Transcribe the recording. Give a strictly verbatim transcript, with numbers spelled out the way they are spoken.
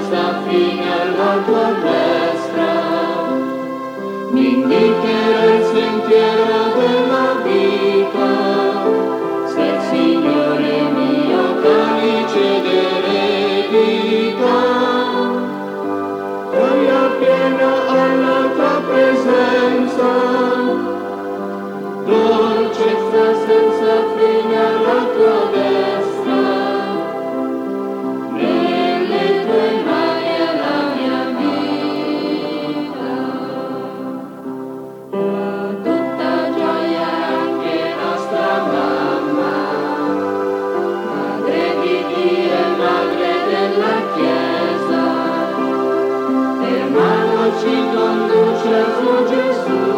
senza fine alla tua destra, mi indicherà il sentiero della vita, sei il Signore mio calice d'eredità, gioia piena alla tua presenza, dolcezza senza fine alla tua destra, nelle tue mani è la mia vita. Tutta gioia anche nostra mamma, madre di Dio e madre della Chiesa, per mano ci conduce su Gesù.